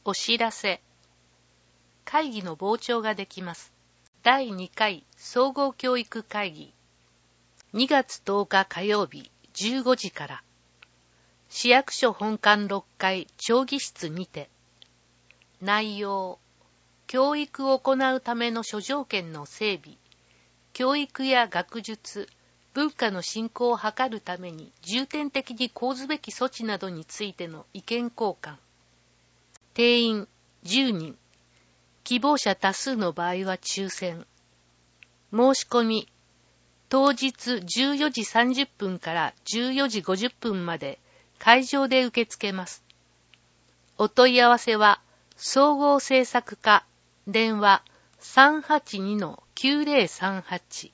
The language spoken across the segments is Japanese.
お知らせ。会議の傍聴ができます。第2回総合教育会議。2月10日火曜日15時から。市役所本館6階町議室にて。内容。教育を行うための諸条件の整備。教育や学術、文化の振興を図るために重点的に講ずべき措置などについての意見交換。定員10人。希望者多数の場合は抽選。申し込み。当日14時30分から14時50分まで会場で受け付けます。お問い合わせは、総合政策課、電話 382-9038。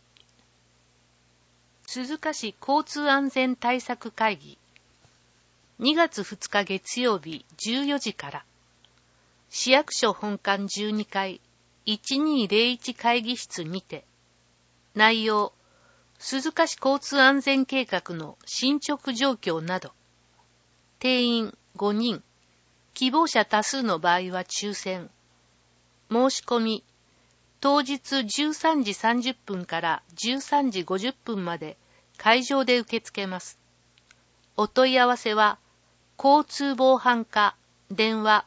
鈴鹿市交通安全対策会議。2月2日月曜日14時から。市役所本館12階1201会議室にて。内容。鈴鹿市交通安全計画の進捗状況など。定員5人。希望者多数の場合は抽選。申し込み。当日13時30分から13時50分まで会場で受け付けます。お問い合わせは、交通防犯課、電話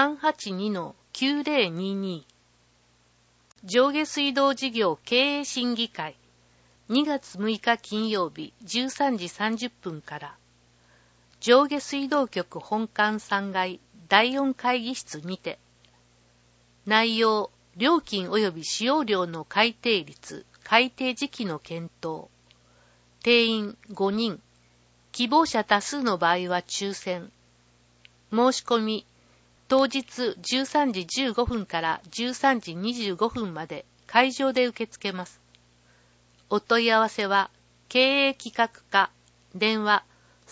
382-9022。上下水道事業経営審議会。2月6日金曜日13時30分から。上下水道局本館3階第4会議室にて。内容、料金及び使用料の改定率、改定時期の検討。定員5人。希望者多数の場合は抽選。申し込み。当日13時15分から13時25分まで会場で受け付けます。お問い合わせは、経営企画課、電話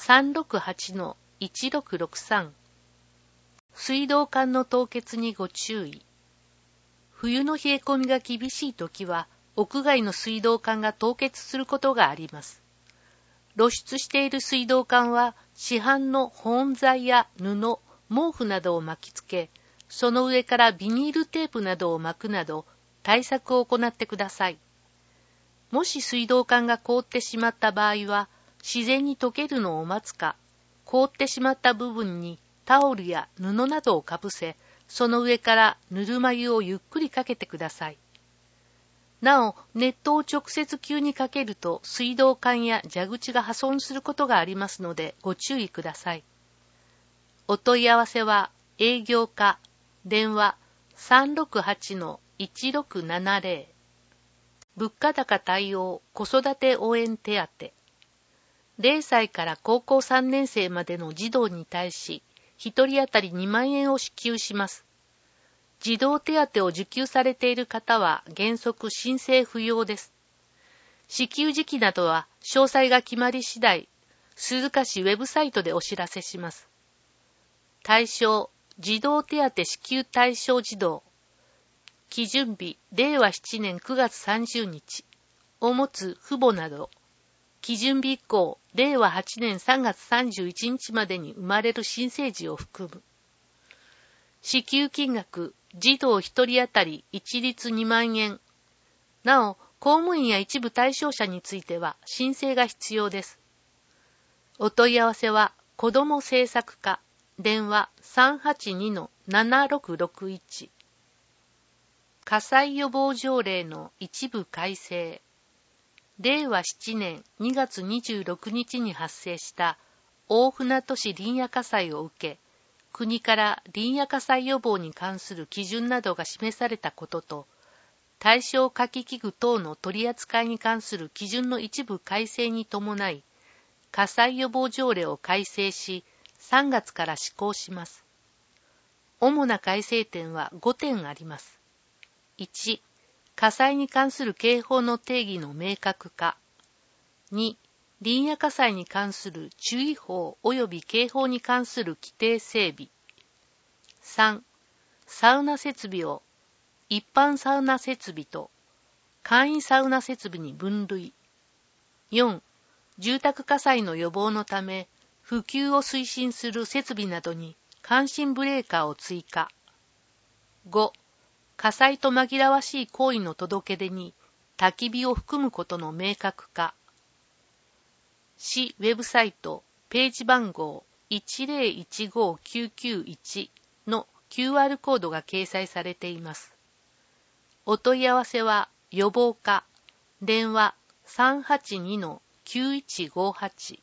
368-1663。水道管の凍結にご注意。冬の冷え込みが厳しいときは、屋外の水道管が凍結することがあります。露出している水道管は、市販の保温材や布、毛布などを巻きつけ、その上からビニールテープなどを巻くなど、対策を行ってください。もし水道管が凍ってしまった場合は、自然に溶けるのを待つか、凍ってしまった部分にタオルや布などをかぶせ、その上からぬるま湯をゆっくりかけてください。なお、熱湯を直接急にかけると水道管や蛇口が破損することがありますのでご注意ください。お問い合わせは、営業課、電話 368-1670。物価高対応子育て応援手当。0歳から高校3年生までの児童に対し、1人当たり2万円を支給します。児童手当を受給されている方は原則申請不要です。支給時期などは詳細が決まり次第、鈴鹿市ウェブサイトでお知らせします。対象、児童手当支給対象児童。基準日、令和7年9月30日。を持つ父母など。基準日以降、令和8年3月31日までに生まれる新生児を含む。支給金額、児童1人当たり一律2万円。なお、公務員や一部対象者については申請が必要です。お問い合わせは、子ども政策課、電話 382-7661。火災予防条例の一部改正。令和7年2月26日に発生した大船渡市林野火災を受け、国から林野火災予防に関する基準などが示されたことと、対象火器器具等の取り扱いに関する基準の一部改正に伴い、火災予防条例を改正し、3月から施行します。主な改正点は5点あります。1、火災に関する警報の定義の明確化。2、林野火災に関する注意報及び警報に関する規定整備。3、サウナ設備を一般サウナ設備と簡易サウナ設備に分類。4、住宅火災の予防のため、普及を推進する設備などに感震ブレーカーを追加。 5、火災と紛らわしい行為の届け出に焚き火を含むことの明確化。市ウェブサイト、ページ番号 1015991 の QR コードが掲載されています。お問い合わせは予防課、電話 382-9158。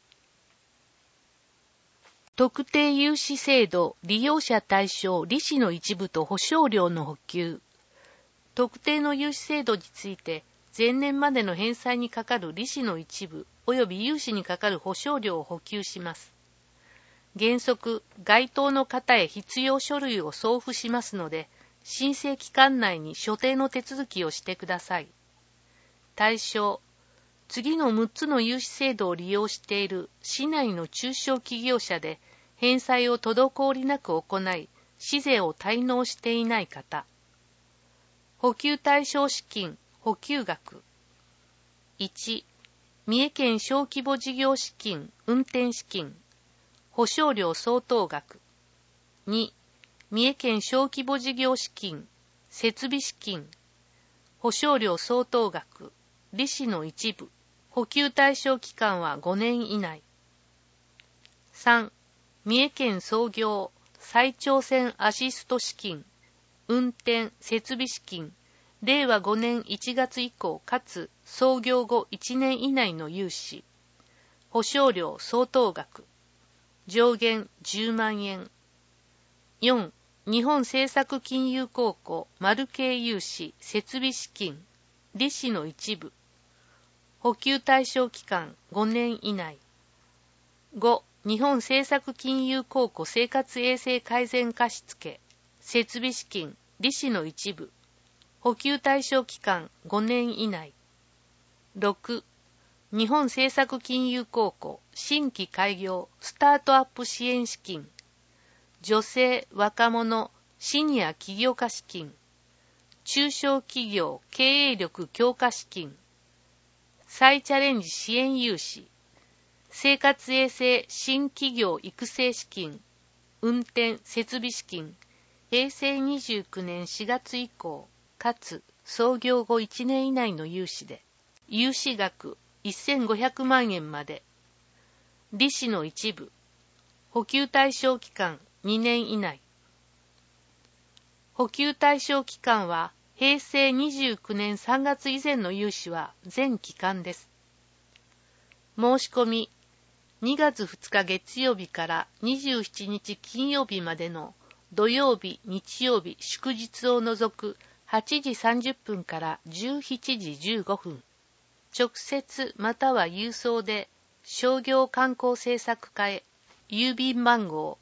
特定融資制度利用者対象利子の一部と保証料の補給。特定の融資制度について、前年までの返済にかかる利子の一部及び融資にかかる保証料を補給します。原則、該当の方へ必要書類を送付しますので、申請期間内に所定の手続きをしてください。対象、次の6つの融資制度を利用している市内の中小企業者で、返済を滞りなく行い、市税を滞納していない方。補給対象資金、補給額。1、三重県小規模事業資金、運転資金。保証料相当額。2、三重県小規模事業資金、設備資金。保証料相当額、利子の一部。補給対象期間は5年以内。3、三重県創業、再挑戦アシスト資金。運転・設備資金、令和5年1月以降かつ創業後1年以内の融資。保証料相当額。上限10万円。4、日本政策金融公庫マル系融資設備資金。利子の一部。補給対象期間5年以内。5、日本政策金融公庫生活衛生改善貸付設備資金、利子の一部。補給対象期間5年以内。6、日本政策金融公庫新規開業スタートアップ支援資金。女性・若者・シニア起業家資金。中小企業経営力強化資金。再チャレンジ支援融資。生活衛生新企業育成資金。運転・設備資金。平成29年4月以降、かつ創業後1年以内の融資で、融資額1500万円まで。利子の一部。補給対象期間2年以内。補給対象期間は、平成29年3月以前の融資は全期間です。申し込み、2月2日月曜日から27日金曜日までの土曜日、日曜日、祝日を除く8時30分から17時15分。直接または郵送で商業観光政策課へ、郵便番号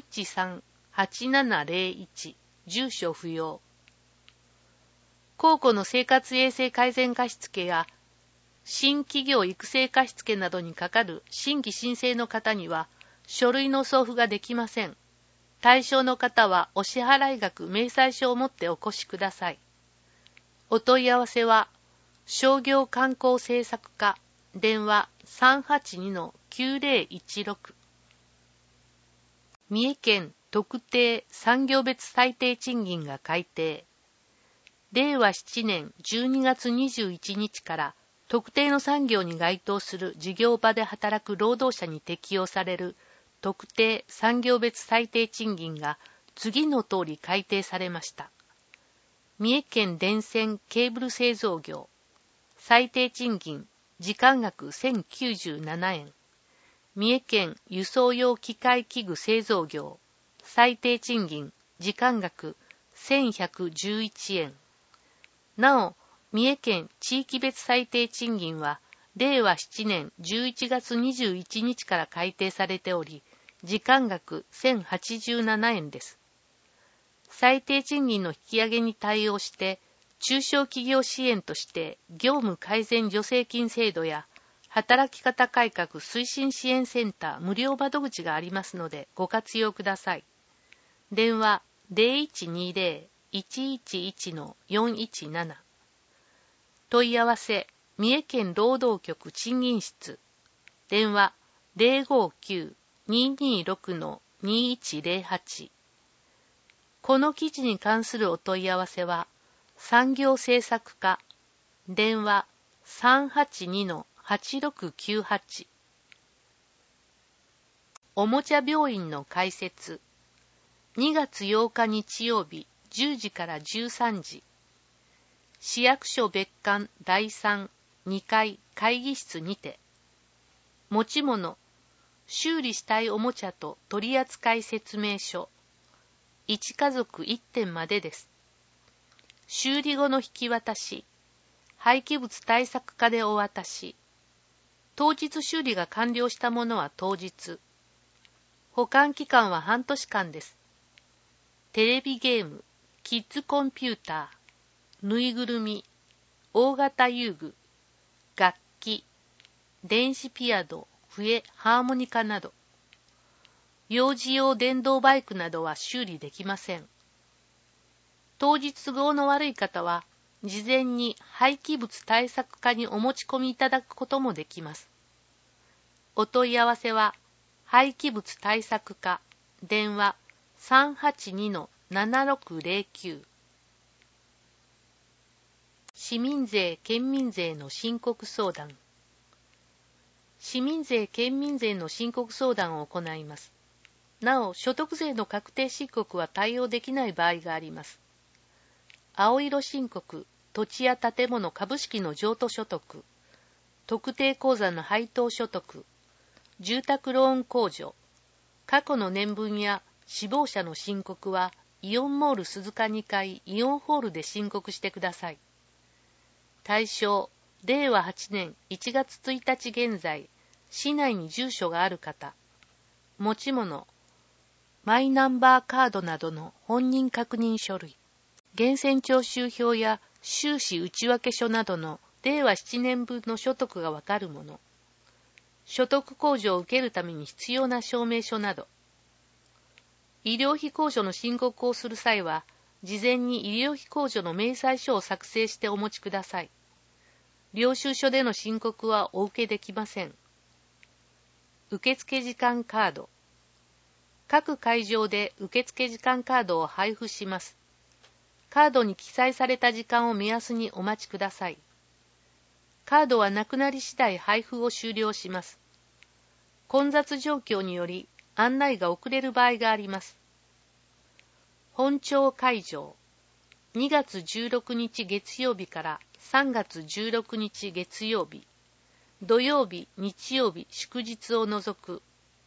513-8701、住所不要。公庫の生活衛生改善貸付や新企業育成貸付などにかかる新規申請の方には書類の送付ができません。対象の方はお支払額明細書を持ってお越しください。お問い合わせは商業観光政策課電話 382-9016。三重県特定産業別最低賃金が改定。令和7年12月21日から特定の産業に該当する事業場で働く労働者に適用される特定産業別最低賃金が次の通り改定されました。三重県電線ケーブル製造業、最低賃金時間額1097円。三重県輸送用機械器具製造業、最低賃金時間額1111円。なお、三重県地域別最低賃金は、令和7年11月21日から改定されており、時間額1087円です。最低賃金の引き上げに対応して、中小企業支援として業務改善助成金制度や働き方改革推進支援センター無料窓口がありますのでご活用ください。電話 0120-111-417。問い合わせ、三重県労働局賃金室。電話 059-226-2108。 この記事に関するお問い合わせは、産業政策課、電話 382-8698。おもちゃ病院の開設。2月8日日曜日10時から13時。市役所別館第3、2階会議室にて。持ち物、修理したいおもちゃと取扱説明書。1家族1点までです。修理後の引き渡し。廃棄物対策課でお渡し。当日修理が完了したものは当日。保管期間は半年間です。テレビゲーム、キッズコンピューター、ぬいぐるみ、大型遊具、楽器、電子ピアノ、笛、ハーモニカなど。幼児用電動バイクなどは修理できません。当日都合の悪い方は、事前に廃棄物対策課にお持ち込みいただくこともできます。お問い合わせは、廃棄物対策課、電話 382-7609。市民税・県民税の申告相談。市民税・県民税の申告相談を行います。なお、所得税の確定申告は対応できない場合があります。青色申告、土地や建物株式の譲渡所得、特定口座の配当所得、住宅ローン控除、過去の年分や死亡者の申告は、イオンモール鈴鹿2階イオンホールで申告してください。対象、令和8年1月1日現在、市内に住所がある方、持ち物、マイナンバーカードなどの本人確認書類、源泉徴収票や収支内訳書などの令和7年分の所得がわかるもの、所得控除を受けるために必要な証明書など、医療費控除の申告をする際は、事前に医療費控除の明細書を作成してお持ちください。領収書での申告はお受けできません。受付時間カード。各会場で受付時間カードを配布します。カードに記載された時間を目安にお待ちください。カードはなくなり次第配布を終了します。混雑状況により案内が遅れる場合があります。本庁会場。2月16日月曜日から3月16日月曜日、土曜日、日曜日、祝日を除く。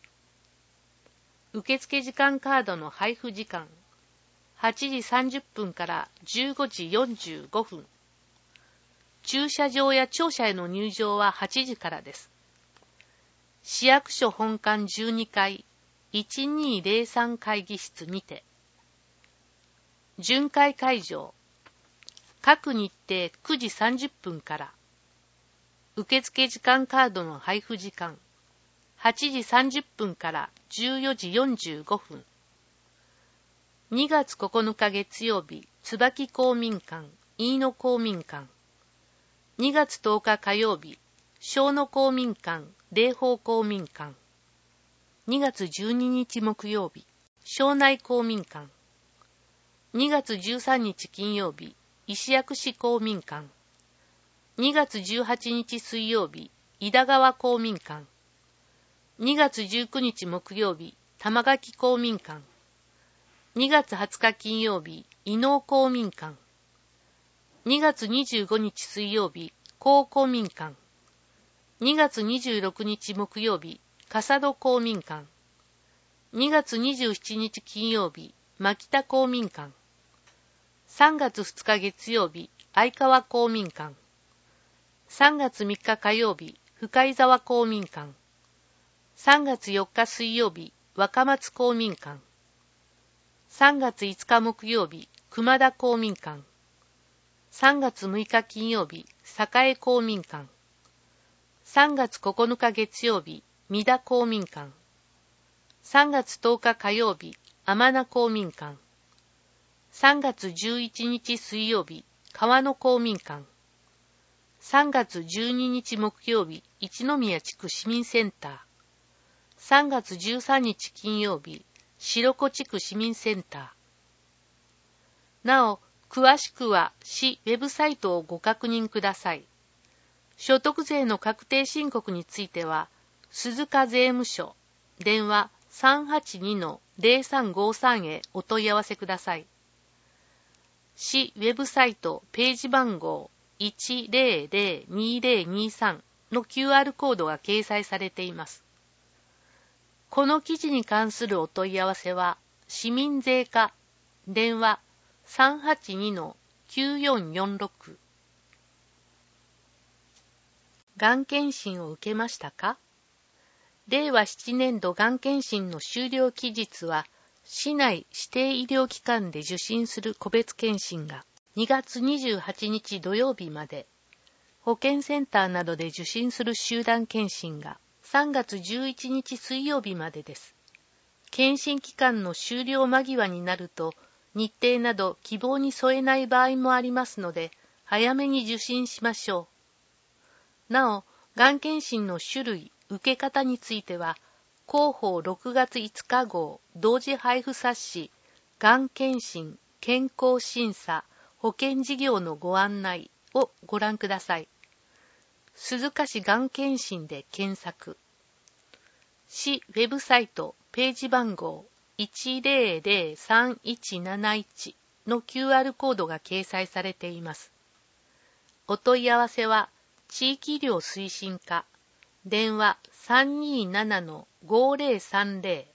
受付時間カードの配布時間、8時30分から15時45分。駐車場や庁舎への入場は8時からです。市役所本館12階、1203会議室にて。巡回会場。各日程9時30分から。受付時間カードの配布時間。8時30分から14時45分。2月9日月曜日、椿公民館、飯野公民館。2月10日火曜日、小野公民館、霊宝公民館。2月12日木曜日、庄内公民館。2月13日金曜日、石薬師公民館。2月18日水曜日、井田川公民館。2月19日木曜日、玉垣公民館。2月20日金曜日、伊能公民館。2月25日水曜日、高公民館。2月26日木曜日、笠戸公民館。2月27日金曜日、牧田公民館。3月2日月曜日、相川公民館。3月3日火曜日、深井沢公民館。3月4日水曜日、若松公民館。3月5日木曜日、熊田公民館。3月6日金曜日、栄公民館。3月9日月曜日、三田公民館。3月10日火曜日、天名公民館。3月11日水曜日、川野公民館。3月12日木曜日、一宮地区市民センター。3月13日金曜日、白子地区市民センター。 なお、詳しくは市ウェブサイトをご確認ください。所得税の確定申告については、鈴鹿税務署、電話 382-0353 へお問い合わせください。市ウェブサイトページ番号 1002023 の QR コードが掲載されています。この記事に関するお問い合わせは、市民税課、電話 382-9446。がん検診を受けましたか？令和7年度がん検診の終了期日は、市内指定医療機関で受診する個別検診が2月28日土曜日まで、保健センターなどで受診する集団検診が3月11日水曜日までです。検診期間の終了間際になると、日程など希望に添えない場合もありますので、早めに受診しましょう。なお、がん検診の種類、受け方については、広報6月5日号同時配布冊子、がん検診、健康審査、保険事業のご案内をご覧ください。鈴鹿市がん検診で検索。市ウェブサイトページ番号 1003171 の QR コードが掲載されています。お問い合わせは、地域医療推進課、電話 327-5030。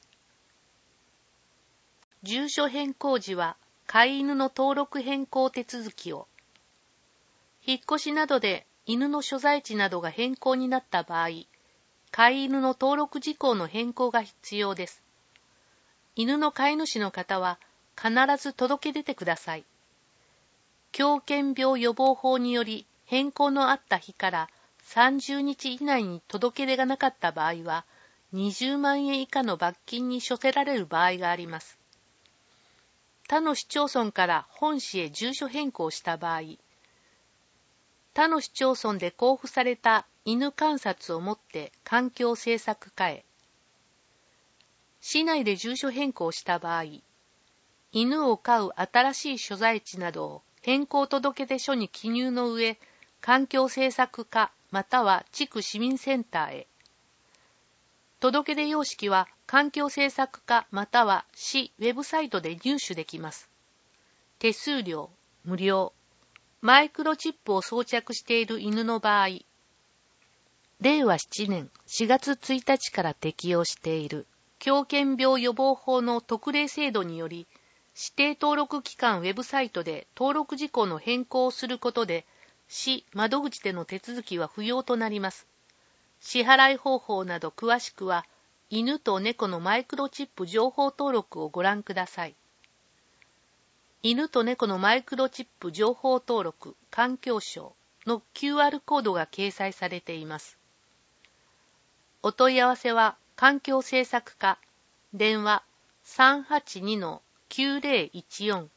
住所変更時は、飼い犬の登録変更手続きを。引っ越しなどで犬の所在地などが変更になった場合、飼い犬の登録事項の変更が必要です。犬の飼い主の方は必ず届け出てください。狂犬病予防法により変更のあった日から30日以内に届け出がなかった場合は、20万円以下の罰金に処せられる場合があります。他の市町村から本市へ住所変更した場合、他の市町村で交付された犬観察をもって環境政策課へ。市内で住所変更した場合、犬を飼う新しい所在地などを変更届出書に記入の上、環境政策課または地区市民センターへ。届出様式は環境政策課または市ウェブサイトで入手できます。手数料無料。マイクロチップを装着している犬の場合、令和7年4月1日から適用している狂犬病予防法の特例制度により、指定登録機関ウェブサイトで登録事項の変更をすることで、市窓口での手続きは不要となります。支払い方法など詳しくは、犬と猫のマイクロチップ情報登録をご覧ください。犬と猫のマイクロチップ情報登録環境省の QR コードが掲載されています。お問い合わせは環境政策課、電話 382-9014。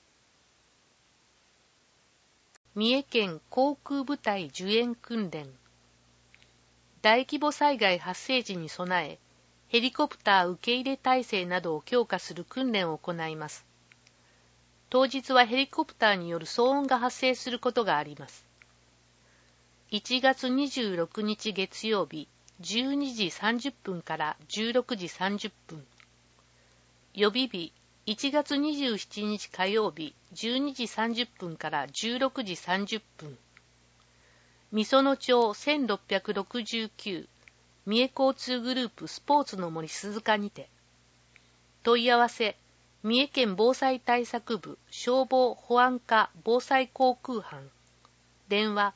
三重県航空部隊受援訓練。大規模災害発生時に備え、ヘリコプター受け入れ体制などを強化する訓練を行います。当日はヘリコプターによる騒音が発生することがあります。1月26日月曜日12時30分から16時30分。予備日1月27日火曜日12時30分から16時30分。御園町1669三重交通グループスポーツの森鈴鹿にて。問い合わせ三重県防災対策部消防保安課防災航空班。電話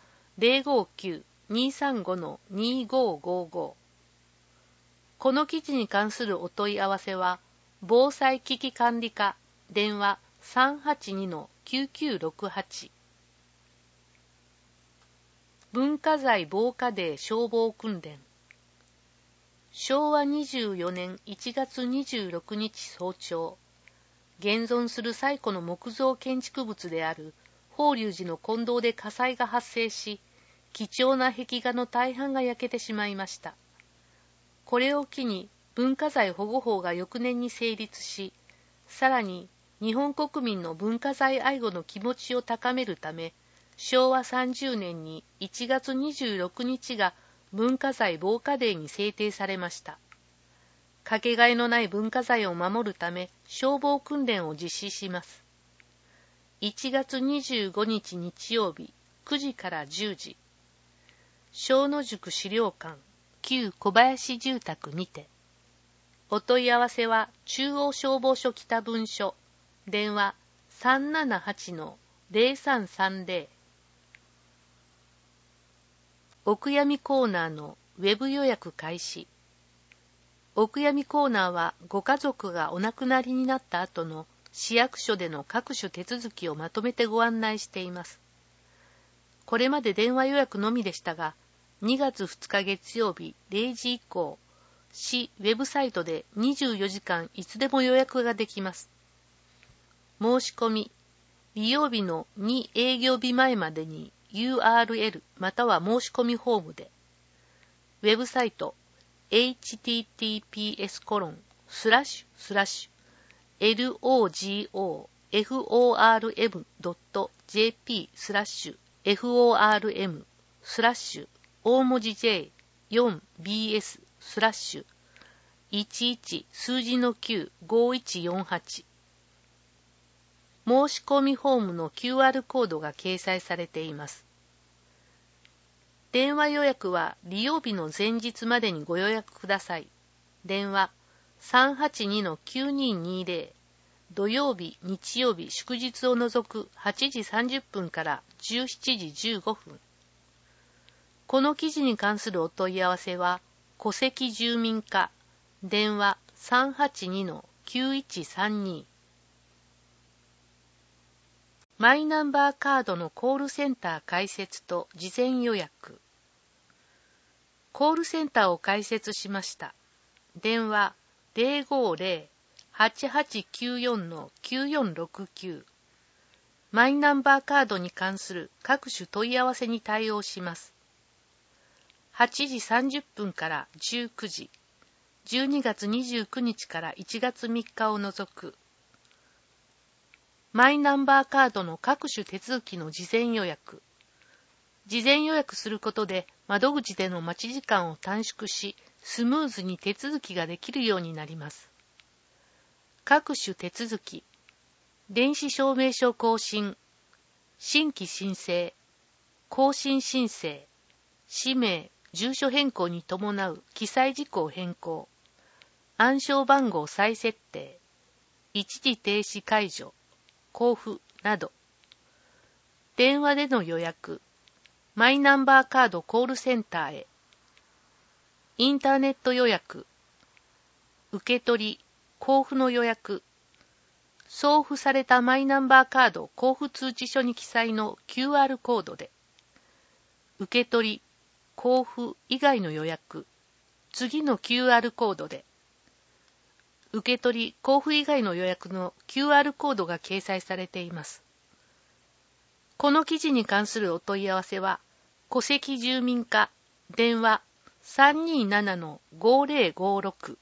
059-235-2555。この記事に関するお問い合わせは、防災危機管理課電話 382-9968。文化財防火デー消防訓練。昭和24年1月26日早朝、現存する最古の木造建築物である法隆寺の金堂で火災が発生し、貴重な壁画の大半が焼けてしまいました。これを機に文化財保護法が翌年に成立し、さらに日本国民の文化財愛護の気持ちを高めるため、昭和30年に1月26日が文化財防火デーに制定されました。かけがえのない文化財を守るため、消防訓練を実施します。1月25日日曜日、9時から10時。小野宿資料館、旧小林住宅にて。お問い合わせは、中央消防署北分署、電話 378-0330。お悔やみコーナーのウェブ予約開始。お悔やみコーナーは、ご家族がお亡くなりになった後の市役所での各種手続きをまとめてご案内しています。これまで電話予約のみでしたが、2月2日月曜日0時以降、市ウェブサイトで24時間いつでも予約ができます。申し込み、利用日の2営業日前までに URL または申し込みフォームで、ウェブサイト https://logoform.jp/form/ 大文字 J4BS/11数字の95148。申し込みフォームの QR コードが掲載されています。電話予約は利用日の前日までにご予約ください。電話 382-9220。土曜日、日曜日、祝日を除く8時30分から17時15分。この記事に関するお問い合わせは、戸籍住民課、電話 382-9132。マイナンバーカードのコールセンター開設と事前予約。コールセンターを開設しました。電話 050-8894-9469。マイナンバーカードに関する各種問い合わせに対応します。8時30分から19時、12月29日から1月3日を除く。マイナンバーカードの各種手続きの事前予約。事前予約することで窓口での待ち時間を短縮し、スムーズに手続きができるようになります。各種手続き。電子証明書更新、新規申請、更新申請、氏名、住所変更に伴う記載事項変更、暗証番号再設定、一時停止解除、交付など。電話での予約、マイナンバーカードコールセンターへ。インターネット予約、受け取り、交付の予約、送付されたマイナンバーカード交付通知書に記載の QR コードで、受け取り、交付以外の予約、次の QR コードで、受け取り、交付以外の予約の QR コードが掲載されています。この記事に関するお問い合わせは、戸籍住民課、電話 327-5056。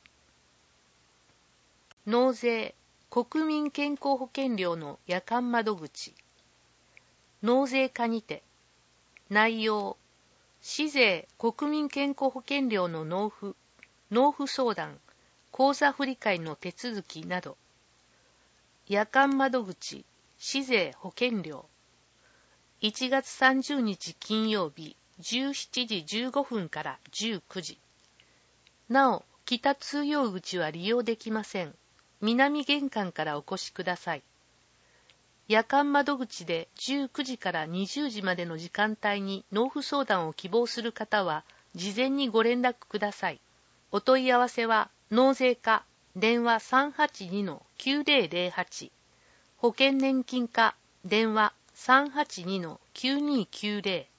納税、国民健康保険料の夜間窓口。納税課にて。内容、市税国民健康保険料の納付相談、口座振替の手続きなど。夜間窓口、市税保険料。1月30日金曜日17時15分から19時。なお、北通用口は利用できません。南玄関からお越しください。夜間窓口で19時から20時までの時間帯に納付相談を希望する方は、事前にご連絡ください。お問い合わせは、納税課、電話 382-9008。保険年金課、電話 382-9290。